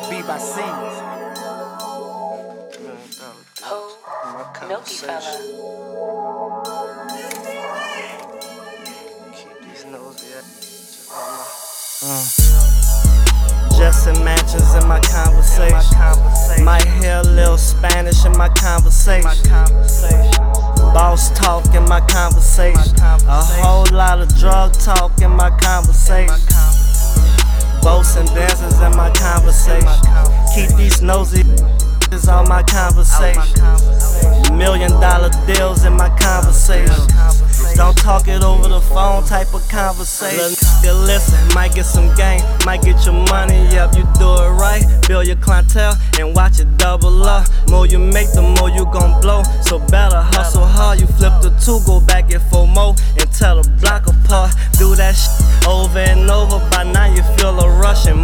beat by Seeds. Oh, Milky Fella. Keep these nosy Just mansions in my conversation. Might hear a little Spanish in my conversation. Boss talk in my conversation. A whole lot of drug talk in my conversation. Boats and dances in my conversation. Keep these nosy on my conversation. $1 million deals in my conversation. Don't talk it over the phone type of conversation. Little nigga listen, might get some game, might get your money up. You do it right, build your clientele and watch it double up. More you make, the more you gon' blow. So better hustle hard, you flip the 2, go back and 4 more and tell the block apart. Do that shit over and over, by now you feel a rush.